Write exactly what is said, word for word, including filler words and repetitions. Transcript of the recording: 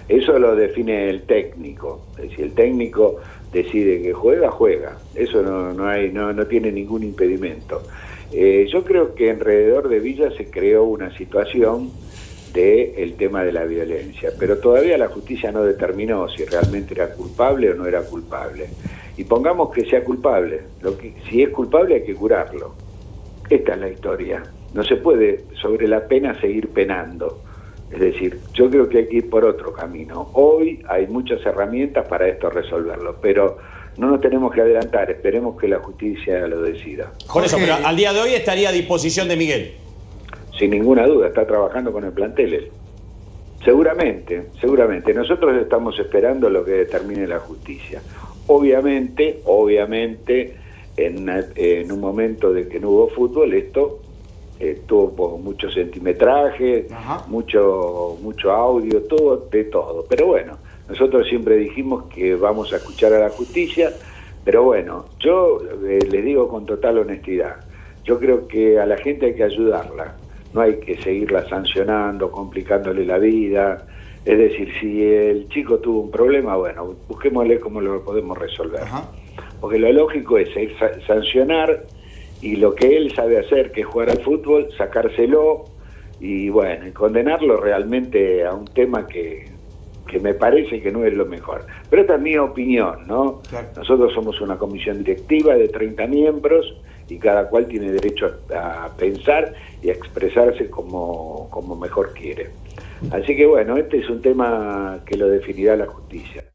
Eso lo define el técnico. Es decir, el técnico decide que juega, juega. Eso no, no, hay, no, no tiene ningún impedimento. Eh, yo creo que alrededor de Villa se creó una situación del tema de la violencia, pero todavía la justicia no determinó si realmente era culpable o no era culpable. Y pongamos que sea culpable. Lo que, si es culpable hay que curarlo. Esta es la historia. No se puede sobre la pena seguir penando. Es decir, yo creo que hay que ir por otro camino. Hoy hay muchas herramientas para esto resolverlo, pero no nos tenemos que adelantar, esperemos que la justicia lo decida. Por eso, pero al día de hoy estaría a disposición de Miguel. Sin ninguna duda, está trabajando con el plantel él. Seguramente, seguramente. Nosotros estamos esperando lo que determine la justicia. Obviamente, obviamente, en, en un momento de que no hubo fútbol, esto eh, tuvo mucho centimetraje, mucho, mucho audio, todo, de todo. Pero bueno, nosotros siempre dijimos que vamos a escuchar a la justicia, pero bueno, yo eh, les digo con total honestidad, yo creo que a la gente hay que ayudarla. No hay que seguirla sancionando, complicándole la vida. Es decir, si el chico tuvo un problema, bueno, busquémosle cómo lo podemos resolver. Ajá. Porque lo lógico es sancionar y lo que él sabe hacer, que es jugar al fútbol, sacárselo y bueno, y condenarlo realmente a un tema que, que me parece que no es lo mejor. Pero esta es mi opinión, ¿no? Claro. Nosotros somos una comisión directiva de treinta miembros y cada cual tiene derecho a, a pensar y a expresarse como, como mejor quiere. Así que bueno, este es un tema que lo definirá la justicia.